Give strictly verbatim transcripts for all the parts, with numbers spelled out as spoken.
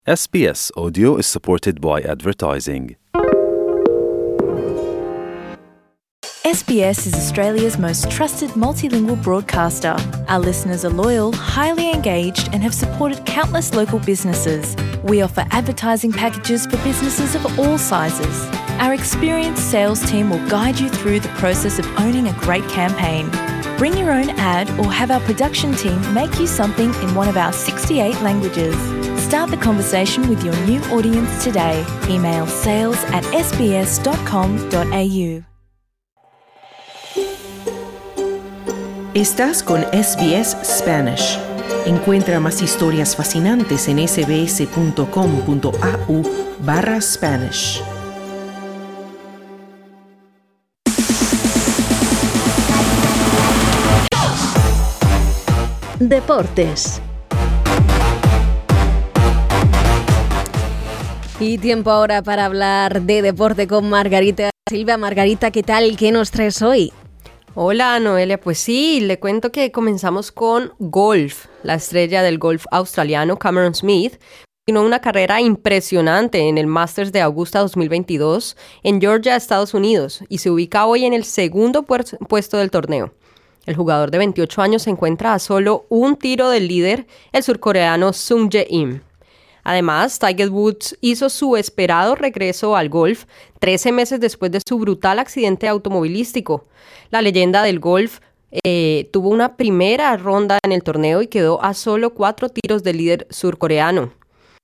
S B S Audio is supported by advertising. S B S is Australia's most trusted multilingual broadcaster. Our listeners are loyal, highly engaged, and have supported countless local businesses. We offer advertising packages for businesses of all sizes. Our experienced sales team will guide you through the process of owning a great campaign. Bring your own ad or have our production team make you something in one of our sixty-eight languages. Start the conversation with your new audience today. Email sales at s b s dot com dot a u. Estás con S B S Spanish. Encuentra más historias fascinantes en sbs.com.au barra Spanish. Deportes. Y tiempo ahora para hablar de deporte con Margarita Silva. Margarita, ¿qué tal? ¿Qué nos traes hoy? Hola Noelia, pues sí, le cuento que comenzamos con golf. La estrella del golf australiano Cameron Smith continuó una carrera impresionante en el Masters de Augusta dos mil veintidós en Georgia, Estados Unidos, y se ubica hoy en el segundo puer- puesto del torneo. El jugador de veintiocho años se encuentra a solo un tiro del líder, el surcoreano Sung Jae-im. Además, Tiger Woods hizo su esperado regreso al golf trece meses después de su brutal accidente automovilístico. La leyenda del golf eh, tuvo una primera ronda en el torneo y quedó a solo cuatro tiros del líder surcoreano.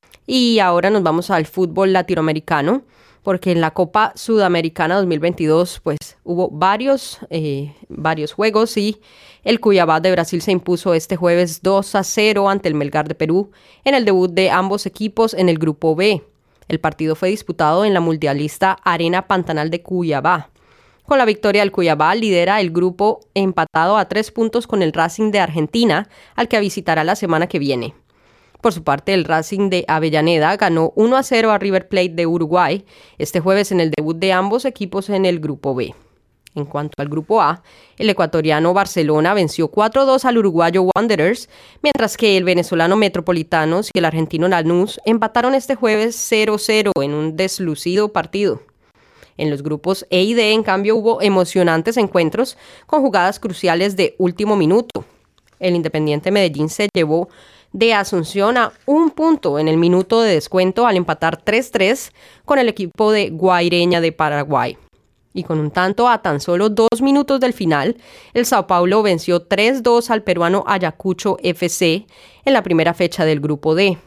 Y ahora nos vamos al fútbol latinoamericano, porque en la Copa Sudamericana dos mil veintidós pues, hubo varios, eh, varios juegos y el Cuiabá de Brasil se impuso este jueves dos a cero ante el Melgar de Perú en el debut de ambos equipos en el Grupo B. El partido fue disputado en la mundialista Arena Pantanal de Cuiabá. Con la victoria del Cuiabá lidera el grupo empatado a tres puntos con el Racing de Argentina, al que visitará la semana que viene. Por su parte, el Racing de Avellaneda ganó uno a cero a River Plate de Uruguay este jueves en el debut de ambos equipos en el Grupo B. En cuanto al Grupo A, el ecuatoriano Barcelona venció cuatro a dos al uruguayo Wanderers, mientras que el venezolano Metropolitanos y el argentino Lanús empataron este jueves cero a cero en un deslucido partido. En los grupos E y D, en cambio, hubo emocionantes encuentros con jugadas cruciales de último minuto. El Independiente Medellín se llevó de Asunción a un punto en el minuto de descuento al empatar tres a tres con el equipo de Guaireña de Paraguay. Y con un tanto a tan solo dos minutos del final, el Sao Paulo venció tres a dos al peruano Ayacucho F C en la primera fecha del Grupo D.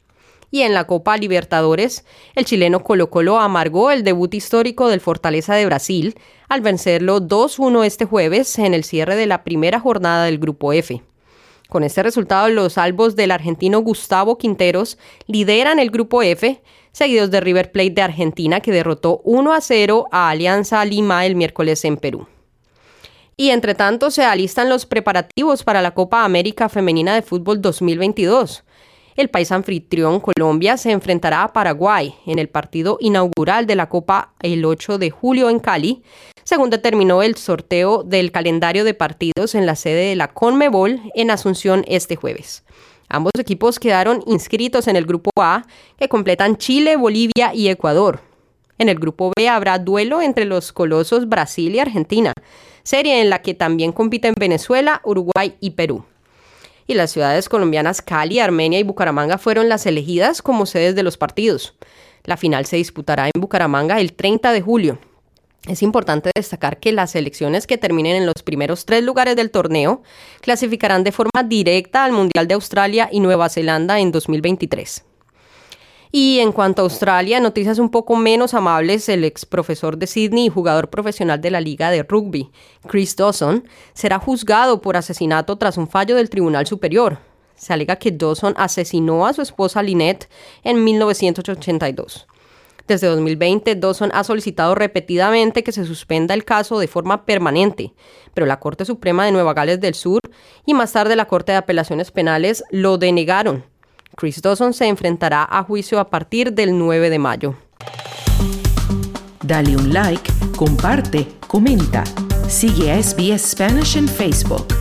Y en la Copa Libertadores, el chileno Colo-Colo amargó el debut histórico del Fortaleza de Brasil al vencerlo dos a uno este jueves en el cierre de la primera jornada del Grupo F. Con este resultado, los albos del argentino Gustavo Quinteros lideran el Grupo F, seguidos de River Plate de Argentina, que derrotó uno a cero a Alianza Lima el miércoles en Perú. Y entre tanto, se alistan los preparativos para la Copa América Femenina de Fútbol dos mil veintidós. El país anfitrión, Colombia, se enfrentará a Paraguay en el partido inaugural de la Copa el ocho de julio en Cali, según determinó el sorteo del calendario de partidos en la sede de la Conmebol en Asunción este jueves. Ambos equipos quedaron inscritos en el Grupo A, que completan Chile, Bolivia y Ecuador. En el Grupo B habrá duelo entre los colosos Brasil y Argentina, serie en la que también compiten Venezuela, Uruguay y Perú. Y las ciudades colombianas Cali, Armenia y Bucaramanga fueron las elegidas como sedes de los partidos. La final se disputará en Bucaramanga el treinta de julio. Es importante destacar que las selecciones que terminen en los primeros tres lugares del torneo clasificarán de forma directa al Mundial de Australia y Nueva Zelanda en dos mil veintitrés. Y en cuanto a Australia, noticias un poco menos amables. El ex profesor de Sydney y jugador profesional de la Liga de Rugby, Chris Dawson, será juzgado por asesinato tras un fallo del Tribunal Superior. Se alega que Dawson asesinó a su esposa Lynette en mil novecientos ochenta y dos. Desde dos mil veinte, Dawson ha solicitado repetidamente que se suspenda el caso de forma permanente, pero la Corte Suprema de Nueva Gales del Sur y más tarde la Corte de Apelaciones Penales lo denegaron. Chris Dawson se enfrentará a juicio a partir del nueve de mayo. Dale un like, comparte, comenta. Sigue a S B S Spanish en Facebook.